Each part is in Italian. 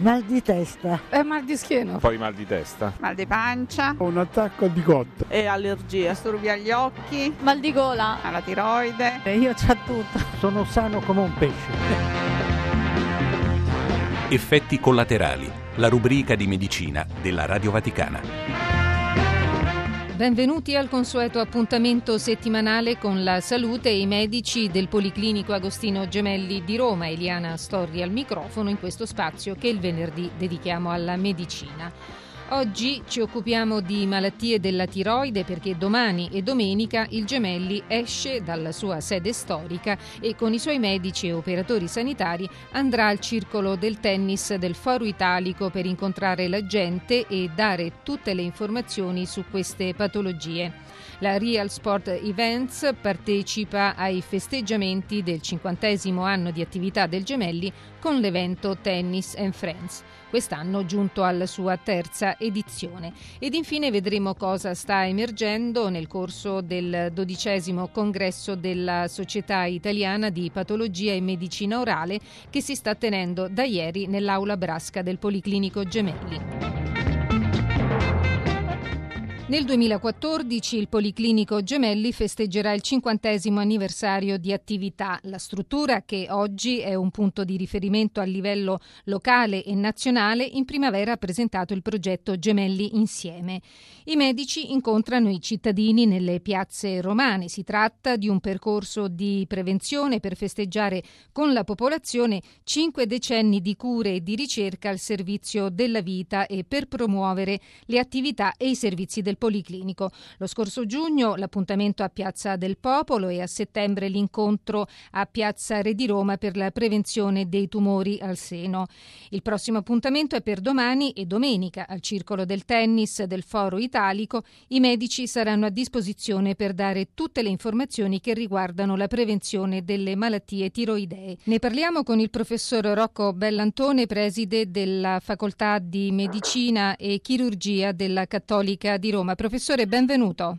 Mal di testa. Mal di schiena. Poi mal di testa. Mal di pancia. Un attacco di cotta. E allergie. Disturbi agli occhi. Mal di gola. Alla tiroide. Io c'ho tutto. Sono sano come un pesce. Effetti collaterali, la rubrica di medicina della Radio Vaticana. Benvenuti al consueto appuntamento settimanale con la salute e i medici del Policlinico Agostino Gemelli di Roma. Eliana Storri al microfono in questo spazio che il venerdì dedichiamo alla medicina. Oggi ci occupiamo di malattie della tiroide perché domani e domenica il Gemelli esce dalla sua sede storica e con i suoi medici e operatori sanitari andrà al circolo del tennis del Foro Italico per incontrare la gente e dare tutte le informazioni su queste patologie. La Real Sport Events partecipa ai festeggiamenti del 50° anno di attività del Gemelli con l'evento Tennis and Friends, quest'anno giunto alla sua terza edizione. Ed infine vedremo cosa sta emergendo nel corso del 12° congresso della Società Italiana di Patologia e Medicina Orale che si sta tenendo da ieri nell'Aula Brasca del Policlinico Gemelli. Nel 2014 il Policlinico Gemelli festeggerà il 50° anniversario di attività. La struttura, che oggi è un punto di riferimento a livello locale e nazionale, in primavera ha presentato il progetto Gemelli Insieme. I medici incontrano i cittadini nelle piazze romane. Si tratta di un percorso di prevenzione per festeggiare con la popolazione 5 decenni di cure e di ricerca al servizio della vita e per promuovere le attività e i servizi del Policlinico. Lo scorso giugno l'appuntamento a Piazza del Popolo e a settembre l'incontro a Piazza Re di Roma per la prevenzione dei tumori al seno. Il prossimo appuntamento è per domani e domenica al Circolo del Tennis del Foro Italico. I medici saranno a disposizione per dare tutte le informazioni che riguardano la prevenzione delle malattie tiroidee. Ne parliamo con il professor Rocco Bellantone, preside della Facoltà di Medicina e Chirurgia della Cattolica di Roma. Professore, benvenuto.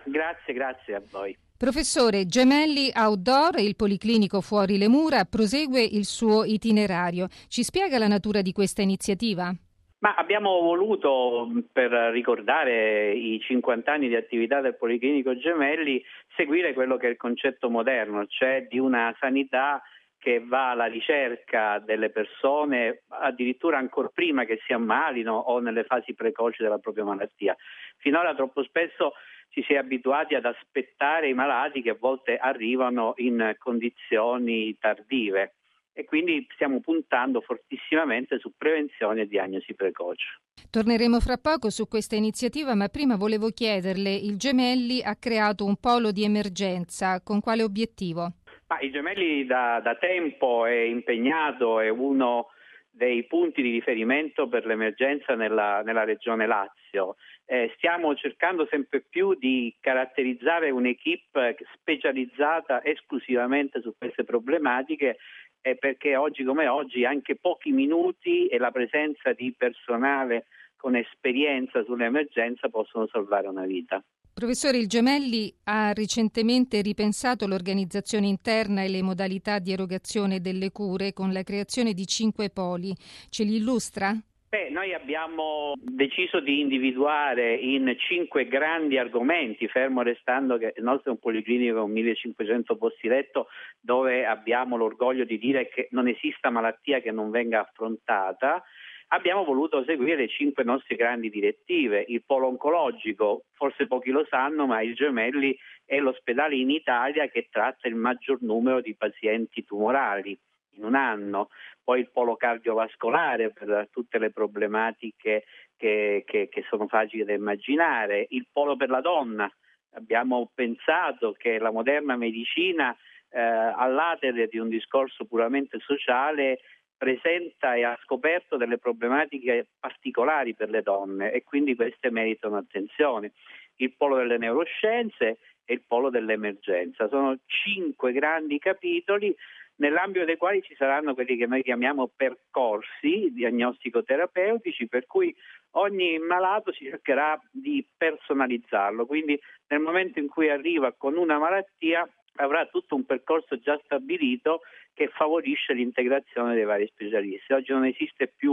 Grazie a voi. Professore, Gemelli Outdoor, il Policlinico Fuori le Mura, prosegue il suo itinerario. Ci spiega la natura di questa iniziativa? Ma abbiamo voluto, per ricordare i 50 anni di attività del Policlinico Gemelli, seguire quello che è il concetto moderno, cioè di una sanità che va alla ricerca delle persone addirittura ancora prima che si ammalino o nelle fasi precoci della propria malattia. Finora troppo spesso ci si è abituati ad aspettare i malati che a volte arrivano in condizioni tardive e quindi stiamo puntando fortissimamente su prevenzione e diagnosi precoce. Torneremo fra poco su questa iniziativa, ma prima volevo chiederle, il Gemelli ha creato un polo di emergenza, con quale obiettivo? Ma il Gemelli da tempo è impegnato, è uno dei punti di riferimento per l'emergenza nella regione Lazio. Stiamo cercando sempre più di caratterizzare un'equipe specializzata esclusivamente su queste problematiche perché oggi come oggi anche pochi minuti e la presenza di personale con esperienza sull'emergenza possono salvare una vita. Professore, il Gemelli ha recentemente ripensato l'organizzazione interna e le modalità di erogazione delle cure con la creazione di 5 poli. Ce li illustra? Noi abbiamo deciso di individuare in 5 grandi argomenti, fermo restando che il nostro è un policlinico con 1500 posti letto, dove abbiamo l'orgoglio di dire che non esista malattia che non venga affrontata. Abbiamo voluto seguire le 5 nostre grandi direttive. Il polo oncologico, forse pochi lo sanno, ma il Gemelli è l'ospedale in Italia che tratta il maggior numero di pazienti tumorali in un anno. Poi il polo cardiovascolare per tutte le problematiche che sono facili da immaginare. Il polo per la donna. Abbiamo pensato che la moderna medicina, all'atere di un discorso puramente sociale, presenta e ha scoperto delle problematiche particolari per le donne e quindi queste meritano attenzione. Il polo delle neuroscienze e il polo dell'emergenza. Sono 5 grandi capitoli nell'ambito dei quali ci saranno quelli che noi chiamiamo percorsi diagnostico-terapeutici, per cui ogni malato si cercherà di personalizzarlo, quindi nel momento in cui arriva con una malattia avrà tutto un percorso già stabilito che favorisce l'integrazione dei vari specialisti. Oggi non esiste più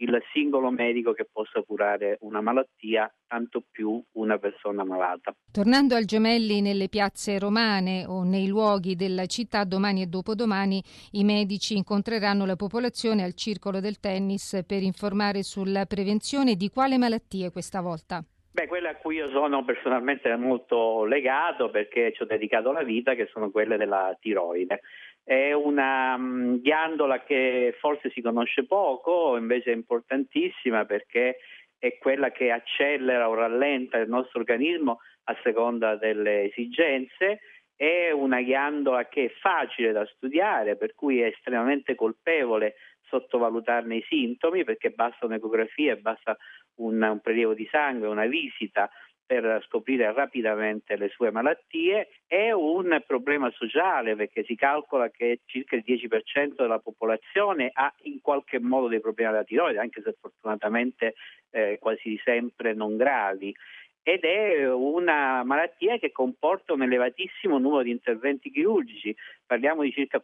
il singolo medico che possa curare una malattia, tanto più una persona malata. Tornando al Gemelli, nelle piazze romane o nei luoghi della città, domani e dopodomani i medici incontreranno la popolazione al circolo del tennis per informare sulla prevenzione di quale malattie questa volta? Quelle a cui io sono personalmente molto legato perché ci ho dedicato la vita, che sono quelle della tiroide. È una ghiandola che forse si conosce poco, invece è importantissima perché è quella che accelera o rallenta il nostro organismo a seconda delle esigenze. È una ghiandola che è facile da studiare, per cui è estremamente colpevole sottovalutarne i sintomi, perché basta un'ecografia, basta un prelievo di sangue, una visita per scoprire rapidamente le sue malattie. È un problema sociale perché si calcola che circa il 10% della popolazione ha in qualche modo dei problemi della tiroide, anche se fortunatamente quasi sempre non gravi. Ed è una malattia che comporta un elevatissimo numero di interventi chirurgici, parliamo di circa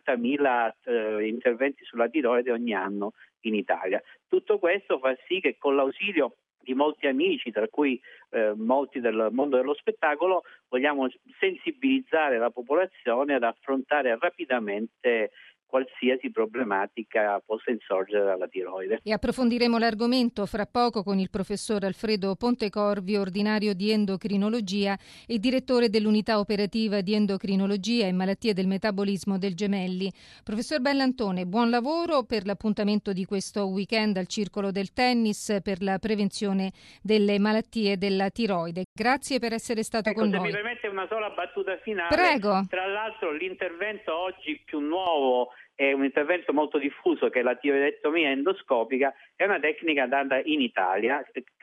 40.000 interventi sulla tiroide ogni anno in Italia. Tutto questo fa sì che con l'ausilio di molti amici, tra cui molti del mondo dello spettacolo, vogliamo sensibilizzare la popolazione ad affrontare rapidamente qualsiasi problematica possa insorgere dalla tiroide. E approfondiremo l'argomento fra poco con il professor Alfredo Pontecorvi, ordinario di endocrinologia e direttore dell'unità operativa di endocrinologia e malattie del metabolismo del Gemelli. Professor Bellantone, buon lavoro per l'appuntamento di questo weekend al Circolo del Tennis per la prevenzione delle malattie della tiroide. Grazie per essere stato con noi. Se mi permette una sola battuta finale. Prego. Tra l'altro l'intervento oggi più nuovo è un intervento molto diffuso, che è la tiroidectomia endoscopica. È una tecnica data in Italia,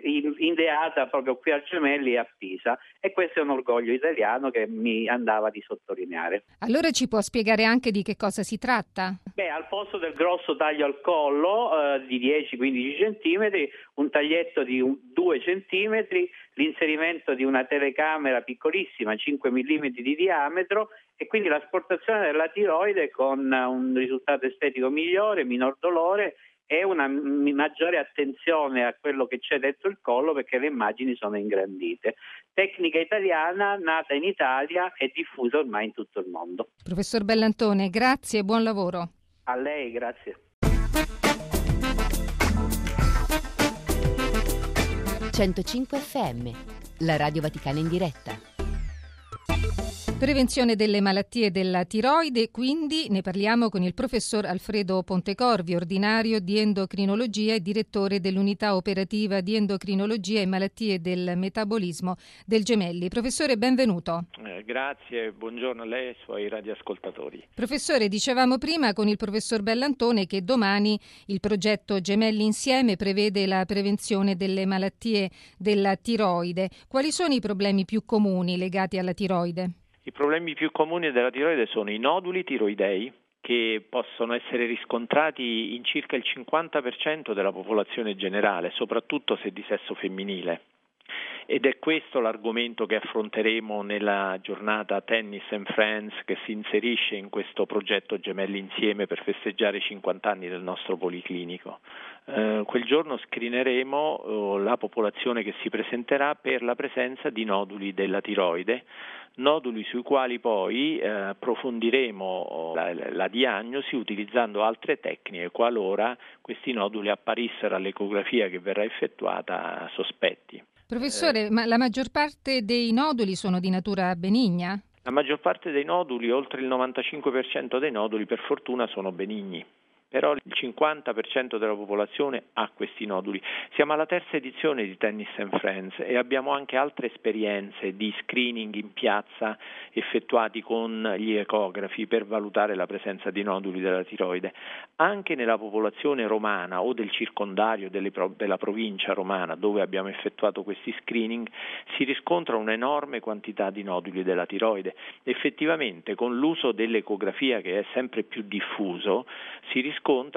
ideata proprio qui al Gemelli e a Pisa, e questo è un orgoglio italiano che mi andava di sottolineare. Allora ci può spiegare anche di che cosa si tratta? Al posto del grosso taglio al collo di 10-15 centimetri, un taglietto di 2 centimetri, l'inserimento di una telecamera piccolissima, 5 mm di diametro, e quindi l'asportazione della tiroide con un risultato estetico migliore, minor dolore e una maggiore attenzione a quello che c'è dentro il collo, perché le immagini sono ingrandite. Tecnica italiana, nata in Italia e diffusa ormai in tutto il mondo. Professor Bellantone, grazie e buon lavoro. A lei, grazie. 105 FM, la Radio Vaticana in diretta. Prevenzione delle malattie della tiroide, quindi ne parliamo con il professor Alfredo Pontecorvi, ordinario di endocrinologia e direttore dell'unità operativa di endocrinologia e malattie del metabolismo del Gemelli. Professore, benvenuto. Grazie, buongiorno a lei e ai suoi radioascoltatori. Professore, dicevamo prima con il professor Bellantone che domani il progetto Gemelli Insieme prevede la prevenzione delle malattie della tiroide. Quali sono i problemi più comuni legati alla tiroide? I problemi più comuni della tiroide sono i noduli tiroidei, che possono essere riscontrati in circa il 50% della popolazione generale, soprattutto se di sesso femminile. Ed è questo l'argomento che affronteremo nella giornata Tennis and Friends, che si inserisce in questo progetto Gemelli Insieme per festeggiare i 50 anni del nostro policlinico. Quel giorno screeneremo la popolazione che si presenterà per la presenza di noduli della tiroide, noduli sui quali poi approfondiremo la diagnosi utilizzando altre tecniche qualora questi noduli apparissero all'ecografia che verrà effettuata sospetti. Professore, ma la maggior parte dei noduli sono di natura benigna? La maggior parte dei noduli, oltre il 95% dei noduli, per fortuna sono benigni. Però il 50% della popolazione ha questi noduli. Siamo alla terza edizione di Tennis and Friends e abbiamo anche altre esperienze di screening in piazza effettuati con gli ecografi per valutare la presenza di noduli della tiroide. Anche nella popolazione romana o del circondario della provincia romana, dove abbiamo effettuato questi screening, si riscontra un'enorme quantità di noduli della tiroide. Effettivamente, con l'uso dell'ecografia, che è sempre più diffuso, si riscontrano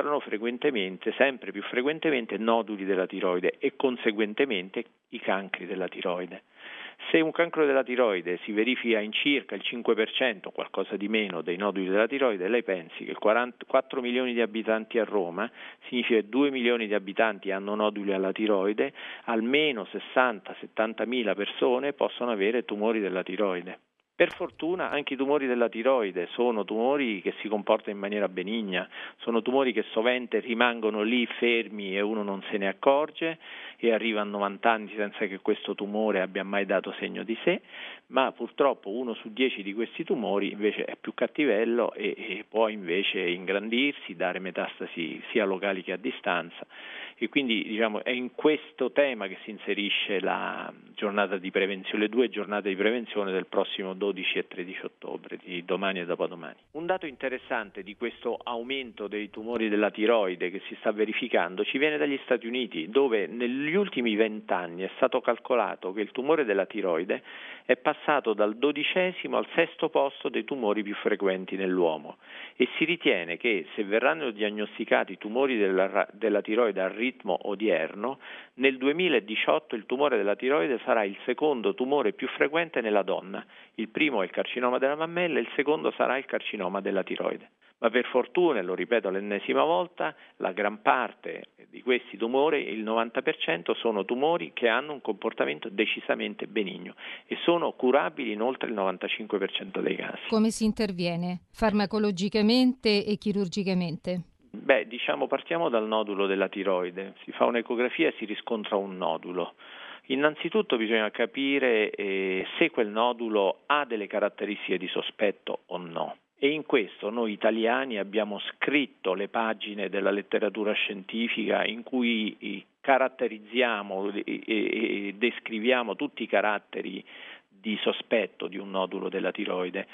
sempre più frequentemente noduli della tiroide e conseguentemente i cancri della tiroide. Se un cancro della tiroide si verifica in circa il 5%, qualcosa di meno, dei noduli della tiroide, lei pensi che 4 milioni di abitanti a Roma, significa che 2 milioni di abitanti hanno noduli alla tiroide, almeno 60-70 mila persone possono avere tumori della tiroide. Per fortuna anche i tumori della tiroide sono tumori che si comportano in maniera benigna, sono tumori che sovente rimangono lì fermi e uno non se ne accorge e arriva a 90 anni senza che questo tumore abbia mai dato segno di sé, ma purtroppo 1 su 10 di questi tumori invece è più cattivello e può invece ingrandirsi, dare metastasi sia locali che a distanza. E quindi è in questo tema che si inserisce la giornata di prevenzione, le 2 giornate di prevenzione del prossimo 12 e 13 ottobre, di domani e dopodomani. Un dato interessante di questo aumento dei tumori della tiroide che si sta verificando ci viene dagli Stati Uniti, dove negli ultimi 20 anni è stato calcolato che il tumore della tiroide è passato dal 12° al 6° posto dei tumori più frequenti nell'uomo e si ritiene che se verranno diagnosticati tumori della tiroide al ritmo odierno, nel 2018 il tumore della tiroide sarà il secondo tumore più frequente nella donna. Il primo è il carcinoma della mammella, il secondo sarà il carcinoma della tiroide. Ma per fortuna, e lo ripeto l'ennesima volta, la gran parte di questi tumori, il 90%, sono tumori che hanno un comportamento decisamente benigno e sono curabili in oltre il 95% dei casi. Come si interviene? Farmacologicamente e chirurgicamente? Partiamo dal nodulo della tiroide. Si fa un'ecografia e si riscontra un nodulo. Innanzitutto bisogna capire se quel nodulo ha delle caratteristiche di sospetto o no. E in questo noi italiani abbiamo scritto le pagine della letteratura scientifica in cui caratterizziamo e descriviamo tutti i caratteri di sospetto di un nodulo della tiroide.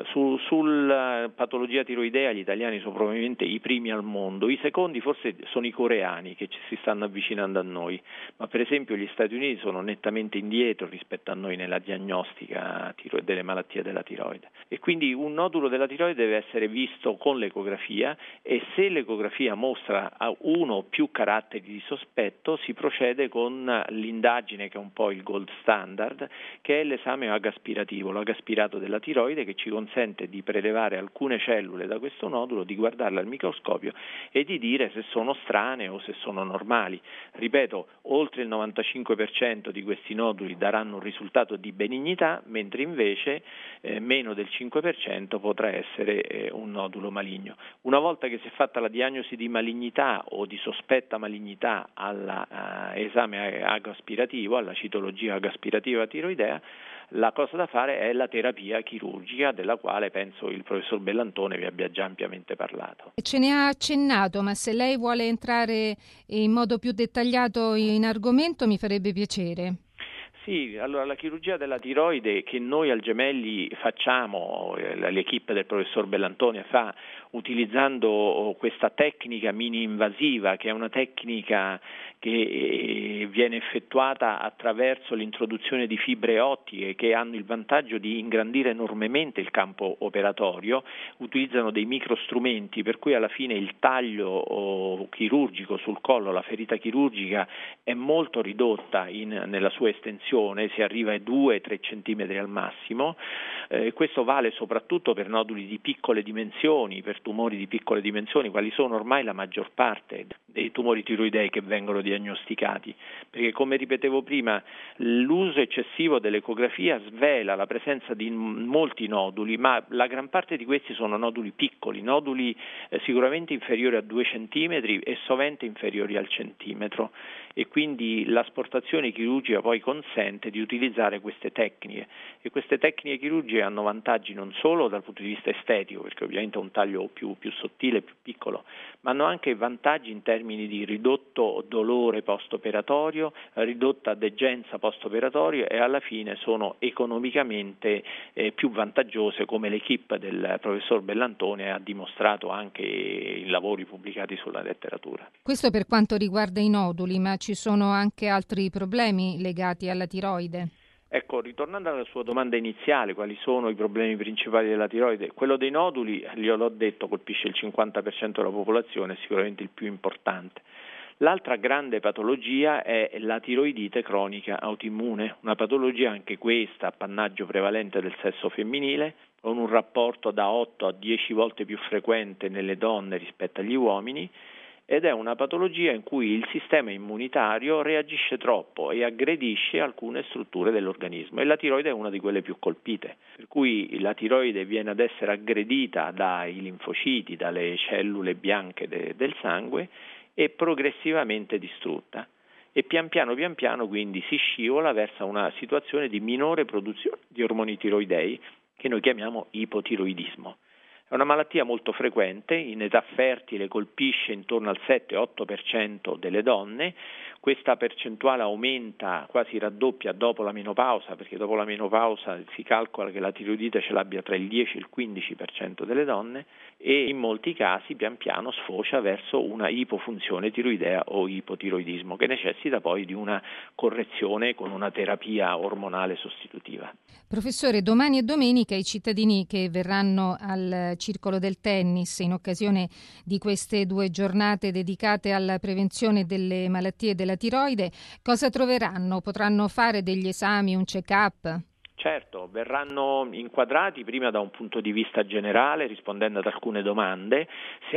Sulla patologia tiroidea gli italiani sono probabilmente i primi al mondo, i secondi forse sono i coreani che ci si stanno avvicinando a noi, ma per esempio gli Stati Uniti sono nettamente indietro rispetto a noi nella diagnostica delle malattie della tiroide. E quindi un nodulo della tiroide deve essere visto con l'ecografia e se l'ecografia mostra uno o più caratteri di sospetto si procede con l'indagine che è un po' il gold standard, che è l'esame agaspirativo, l'agaspirato della tiroide, che ci consente di prelevare alcune cellule da questo nodulo, di guardarle al microscopio e di dire se sono strane o se sono normali. Ripeto, oltre il 95% di questi noduli daranno un risultato di benignità, mentre invece meno del 5% potrà essere un nodulo maligno. Una volta che si è fatta la diagnosi di malignità o di sospetta malignità all'esame agaspirativo, alla citologia agaspirativa tiroidea, la cosa da fare è la terapia chirurgica, della quale penso il professor Bellantone vi abbia già ampiamente parlato. Ce ne ha accennato, ma se lei vuole entrare in modo più dettagliato in argomento mi farebbe piacere. Sì, allora la chirurgia della tiroide che noi al Gemelli facciamo, l'equipe del professor Bellantone fa utilizzando questa tecnica mini-invasiva, che è una tecnica che viene effettuata attraverso l'introduzione di fibre ottiche che hanno il vantaggio di ingrandire enormemente il campo operatorio, utilizzano dei microstrumenti per cui alla fine il taglio chirurgico sul collo, la ferita chirurgica è molto ridotta nella sua estensione, si arriva ai 2-3 centimetri al massimo. Questo vale soprattutto per noduli di piccole dimensioni, per tumori di piccole dimensioni, quali sono ormai la maggior parte dei tumori tiroidei che vengono diagnosticati, perché come ripetevo prima l'uso eccessivo dell'ecografia svela la presenza di molti noduli, ma la gran parte di questi sono noduli piccoli, noduli sicuramente inferiori a 2 centimetri e sovente inferiori al centimetro, e quindi l'asportazione chirurgica poi consente di utilizzare queste tecniche, e queste tecniche chirurgiche hanno vantaggi non solo dal punto di vista estetico, perché ovviamente è un taglio più sottile, più piccolo, ma hanno anche vantaggi in termini di ridotto dolore post-operatorio, ridotta degenza post-operatorio, e alla fine sono economicamente più vantaggiose, come l'equipe del professor Bellantone ha dimostrato anche in lavori pubblicati sulla letteratura. Questo per quanto riguarda i noduli, ma ci sono anche altri problemi legati alla tiroide? Ecco, ritornando alla sua domanda iniziale, quali sono i problemi principali della tiroide? Quello dei noduli, gliel'ho detto, colpisce il 50% della popolazione, è sicuramente il più importante. L'altra grande patologia è la tiroidite cronica autoimmune, una patologia anche questa appannaggio prevalente del sesso femminile, con un rapporto da 8 a 10 volte più frequente nelle donne rispetto agli uomini, ed è una patologia in cui il sistema immunitario reagisce troppo e aggredisce alcune strutture dell'organismo, e la tiroide è una di quelle più colpite, per cui la tiroide viene ad essere aggredita dai linfociti, dalle cellule bianche del sangue, e progressivamente distrutta, e pian piano quindi si scivola verso una situazione di minore produzione di ormoni tiroidei che noi chiamiamo ipotiroidismo. È una malattia molto frequente, in età fertile colpisce intorno al 7-8% delle donne. Questa percentuale aumenta, quasi raddoppia dopo la menopausa, perché dopo la menopausa si calcola che la tiroidite ce l'abbia tra il 10 e il 15% delle donne, e in molti casi pian piano sfocia verso una ipofunzione tiroidea o ipotiroidismo, che necessita poi di una correzione con una terapia ormonale sostitutiva. Professore, domani e domenica i cittadini che verranno al Circolo del Tennis in occasione di queste 2 giornate dedicate alla prevenzione delle malattie della tiroide, cosa troveranno? Potranno fare degli esami, un check-up? Certo, verranno inquadrati prima da un punto di vista generale, rispondendo ad alcune domande, se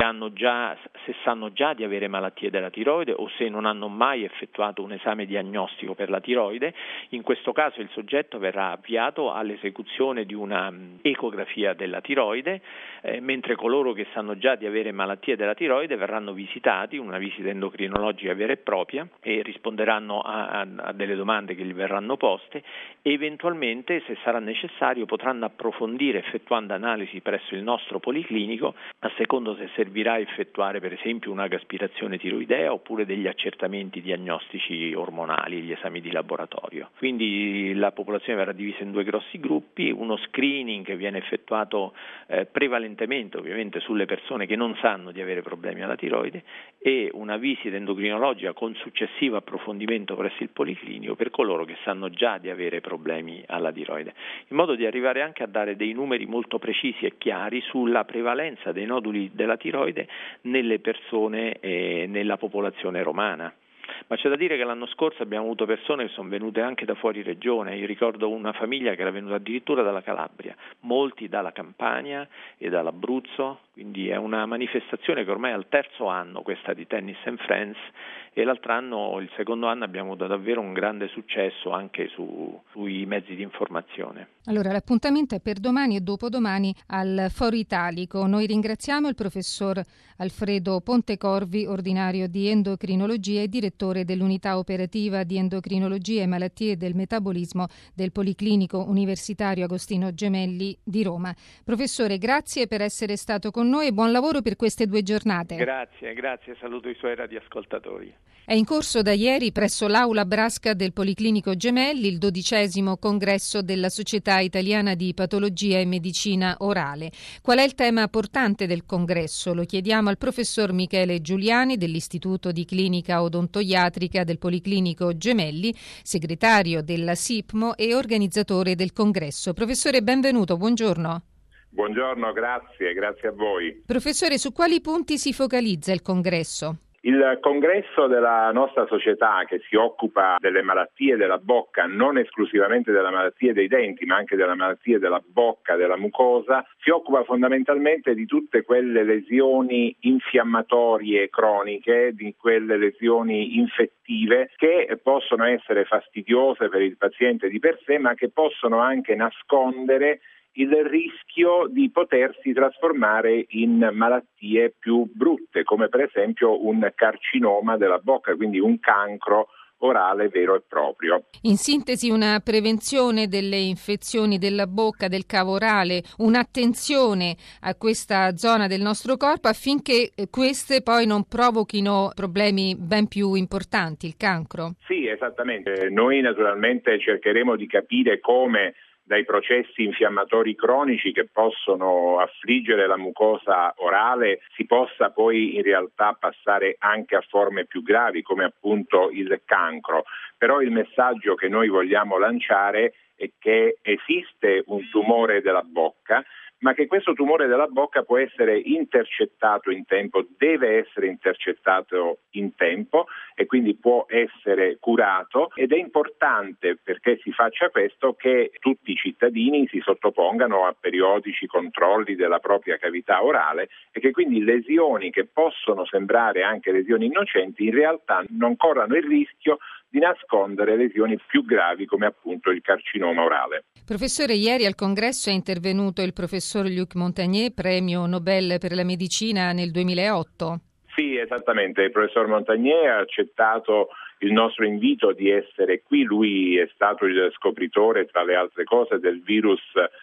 sanno già di avere malattie della tiroide o se non hanno mai effettuato un esame diagnostico per la tiroide. In questo caso il soggetto verrà avviato all'esecuzione di una ecografia della tiroide, mentre coloro che sanno già di avere malattie della tiroide verranno visitati, una visita endocrinologica vera e propria, e risponderanno a delle domande che gli verranno poste, e eventualmente, se sarà necessario, potranno approfondire effettuando analisi presso il nostro policlinico, a secondo se servirà effettuare per esempio una gaspirazione tiroidea oppure degli accertamenti diagnostici ormonali, gli esami di laboratorio. Quindi la popolazione verrà divisa in 2 grossi gruppi, uno screening che viene effettuato prevalentemente ovviamente sulle persone che non sanno di avere problemi alla tiroide, e una visita endocrinologica con successivo approfondimento presso il policlinico per coloro che sanno già di avere problemi alla tiroide, in modo di arrivare anche a dare dei numeri molto precisi e chiari sulla prevalenza dei noduli della tiroide nelle persone e nella popolazione romana. Ma c'è da dire che l'anno scorso abbiamo avuto persone che sono venute anche da fuori regione. Io ricordo una famiglia che era venuta addirittura dalla Calabria, molti dalla Campania e dall'Abruzzo, quindi è una manifestazione che ormai è al 3° anno, questa di Tennis and Friends, e l'altro anno, il 2° anno, abbiamo avuto davvero un grande successo anche sui mezzi di informazione. Allora, l'appuntamento è per domani e dopodomani al Foro Italico. Noi ringraziamo il professor Alfredo Pontecorvi, ordinario di endocrinologia e direttore dell'unità operativa di endocrinologia e malattie del metabolismo del Policlinico Universitario Agostino Gemelli di Roma. Professore, grazie per essere stato con noi e buon lavoro per queste 2 giornate. Grazie, saluto i suoi radioascoltatori. È in corso da ieri presso l'Aula Brasca del Policlinico Gemelli il 12° congresso della Società Italiana di Patologia e Medicina Orale. Qual è il tema portante del congresso? Lo chiediamo al professor Michele Giuliani dell'Istituto di Clinica Odontoiatrica del Policlinico Gemelli, segretario della SIPMO e organizzatore del congresso. Professore, benvenuto, buongiorno. Buongiorno, grazie a voi. Professore, su quali punti si focalizza il congresso? Il congresso della nostra società, che si occupa delle malattie della bocca, non esclusivamente delle malattie dei denti, ma anche delle malattie della bocca, della mucosa, si occupa fondamentalmente di tutte quelle lesioni infiammatorie croniche, di quelle lesioni infettive che possono essere fastidiose per il paziente di per sé, ma che possono anche nascondere il rischio di potersi trasformare in malattie più brutte, come per esempio un carcinoma della bocca, quindi un cancro orale vero e proprio. In sintesi, una prevenzione delle infezioni della bocca, del cavo orale, un'attenzione a questa zona del nostro corpo affinché queste poi non provochino problemi ben più importanti, il cancro. Sì, esattamente. Noi naturalmente cercheremo di capire come dai processi infiammatori cronici che possono affliggere la mucosa orale si possa poi in realtà passare anche a forme più gravi come appunto il cancro. Però il messaggio che noi vogliamo lanciare è che esiste un tumore della bocca, ma che questo tumore della bocca può essere intercettato in tempo, deve essere intercettato in tempo e quindi può essere curato, ed è importante, perché si faccia questo, che tutti i cittadini si sottopongano a periodici controlli della propria cavità orale e che quindi lesioni che possono sembrare anche lesioni innocenti in realtà non corrano il rischio di nascondere lesioni più gravi come appunto il carcinoma orale. Professore, ieri al congresso è intervenuto il professor Luc Montagnier, premio Nobel per la medicina nel 2008. Sì, esattamente. Il professor Montagnier ha accettato il nostro invito di essere qui. Lui è stato il scopritore, tra le altre cose, del virus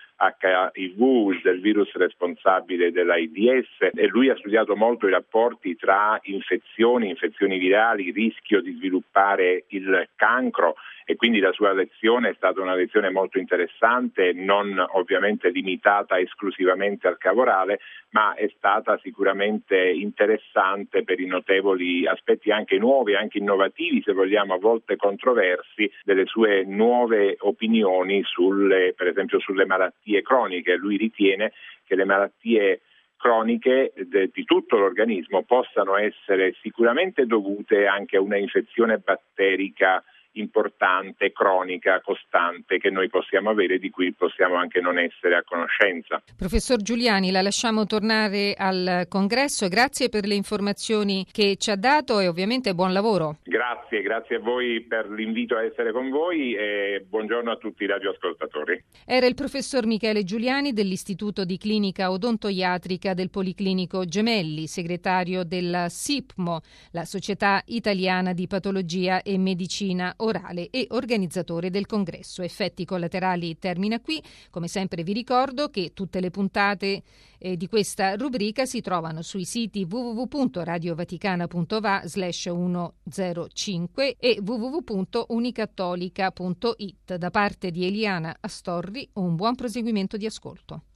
HIV, del virus responsabile dell'AIDS, e lui ha studiato molto i rapporti tra infezioni virali, rischio di sviluppare il cancro, e quindi la sua lezione è stata una lezione molto interessante, non ovviamente limitata esclusivamente al cavo orale, ma è stata sicuramente interessante per i notevoli aspetti anche nuovi, anche innovativi, se vogliamo, a volte controversi, delle sue nuove opinioni per esempio sulle malattie croniche. Lui ritiene che le malattie croniche di tutto l'organismo possano essere sicuramente dovute anche a una infezione batterica importante, cronica, costante, che noi possiamo avere, di cui possiamo anche non essere a conoscenza. Professor Giuliani, la lasciamo tornare al congresso. Grazie per le informazioni che ci ha dato e ovviamente buon lavoro. Grazie a voi per l'invito a essere con voi e buongiorno a tutti i radioascoltatori. Era il professor Michele Giuliani dell'Istituto di Clinica Odontoiatrica del Policlinico Gemelli, segretario della SIPMO, la Società Italiana di Patologia e Medicina Orale, e organizzatore del congresso. Effetti collaterali termina qui. Come sempre vi ricordo che tutte le puntate di questa rubrica si trovano sui siti www.radiovaticana.va/105 e www.unicattolica.it. Da parte di Eliana Astorri, un buon proseguimento di ascolto.